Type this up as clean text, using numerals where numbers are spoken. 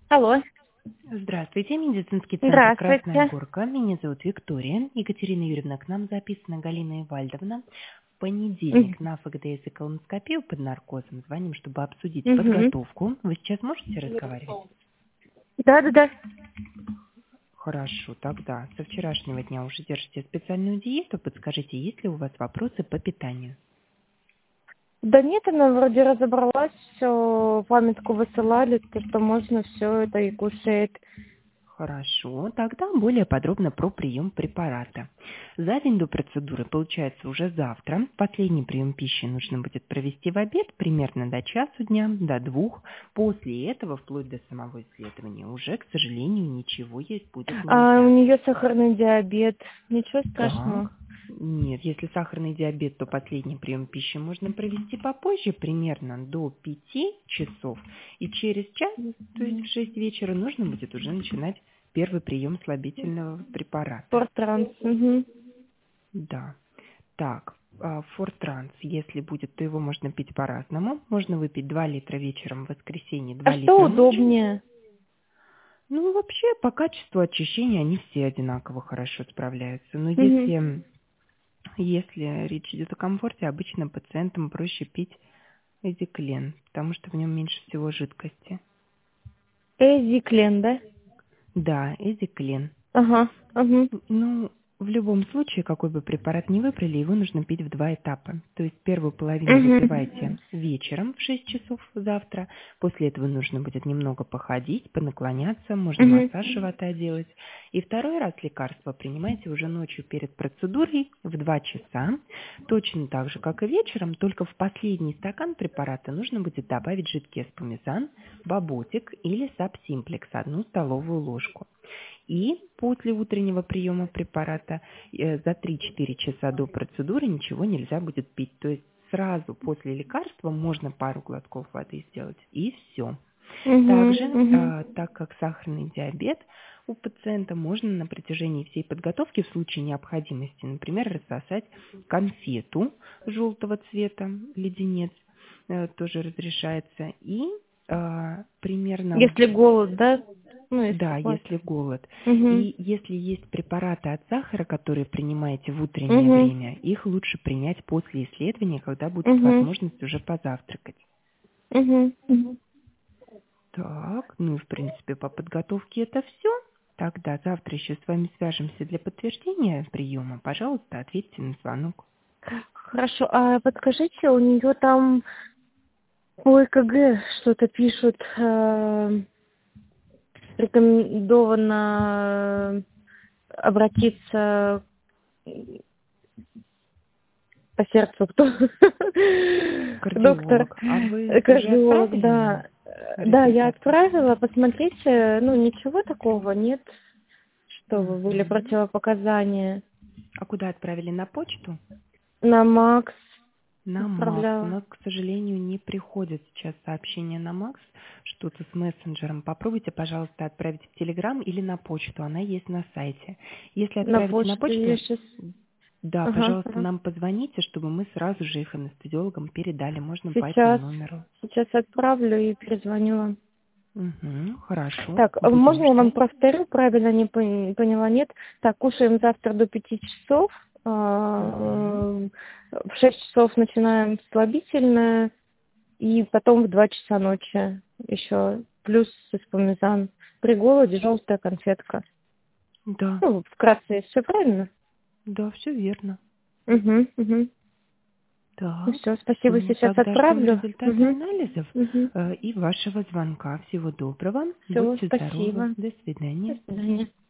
Алло, Здравствуйте, медицинский центр «Красная здравствуйте. Горка». Меня зовут Виктория. Екатерина Юрьевна, к нам записана Галина Ивальдовна. В понедельник на ФГДС и колоноскопию под наркозом звоним, чтобы обсудить Угу. подготовку. Вы сейчас можете разговаривать? Да. Хорошо, тогда со вчерашнего дня уже держите специальную диету. Подскажите, есть ли у вас вопросы по питанию? Да нет, она вроде разобралась, все, памятку высылали, то, что можно все это и кушает. Хорошо, тогда более подробно про прием препарата. За день до процедуры, получается уже завтра, последний прием пищи нужно будет провести в обед, примерно до часу дня, до 2. После этого, вплоть до самого исследования, уже, к сожалению, ничего есть будет А у нельзя. нее сахарный диабет, ничего страшного. Так, нет, если сахарный диабет, то последний прием пищи можно провести попозже, примерно до 5 часов. И через час, то есть в 6 вечера, нужно будет уже начинать первый прием слабительного препарата. Фортранс. Угу. Да. Так, Фортранс, если будет, то его можно пить по-разному. Можно выпить 2 литра вечером в воскресенье, А 2 что литра ночью. удобнее? Ну, вообще, по качеству очищения они все одинаково хорошо справляются. Но Угу. если речь идет о комфорте, обычно пациентам проще пить эзиклен, потому что в нем меньше всего жидкости. Эзиклен, да? Да, эзиклен. Ага. Угу. Ну, в любом случае, какой бы препарат ни выбрали, его нужно пить в 2 этапа. То есть первую половину Угу. выпивайте вечером в 6 часов завтра. После этого нужно будет немного походить, понаклоняться, можно Угу. массаж живота делать. И второй раз лекарство принимайте уже ночью перед процедурой в 2 часа. Точно так же, как и вечером, только в последний стакан препарата нужно будет добавить жидкий эспумизан, баботик или сабсимплекс, 1 столовую ложку. И после утреннего приема препарата за 3-4 часа до процедуры ничего нельзя будет пить. То есть сразу после лекарства можно пару глотков воды сделать, и все. Также, Угу. так как сахарный диабет у пациента, можно на протяжении всей подготовки в случае необходимости, например, рассосать конфету желтого цвета, леденец, тоже разрешается, и примерно... Если голод, да? Ну, если Да, хватит. если голод. Угу. И если есть препараты от сахара, которые принимаете в утреннее Угу. время, их лучше принять после исследования, когда будет Угу. возможность уже позавтракать. Угу. Так, ну и в принципе по подготовке это все. Тогда завтра еще с вами свяжемся для подтверждения приема. Пожалуйста, ответьте на звонок. Хорошо, а подскажите, у нее там по ЭКГ что-то пишут, рекомендовано обратиться по сердцу кто? Доктор, Кардиолог. А вы уже кардиолог, отправили да. нам Да, я результат? отправила, посмотрите, ну ничего такого нет, чтобы были Мгм. противопоказания. А куда отправили? На почту? На Макс На Макс. У отправляла. нас, к сожалению, не приходит сейчас сообщение на Макс, что-то с мессенджером. Попробуйте, пожалуйста, отправить в Телеграм или на почту. Она есть на сайте. Если На отправите на почту я почту, сейчас... да, Ага, пожалуйста, ага. нам позвоните, чтобы мы сразу же их анестезиологам передали. Можно по этому Сейчас, номеру. сейчас отправлю и перезвоню вам. Угу, хорошо. Так, а можно Будем я вам ждать. повторю, правильно не поняла, нет? Так, кушаем завтра до 5 часов, Угу. в 6 часов начинаем слабительное, и потом в 2 часа ночи еще плюс эспумизан. При голоде желтая конфетка. Да, Ну, вкратце, все правильно? да, все верно. Угу. Ну Так, все, спасибо, ну сейчас тогда ждем отправлю. результаты анализов Угу. и вашего звонка. Всего доброго. Все, Будьте здоровы. спасибо. До До свидания. свидания.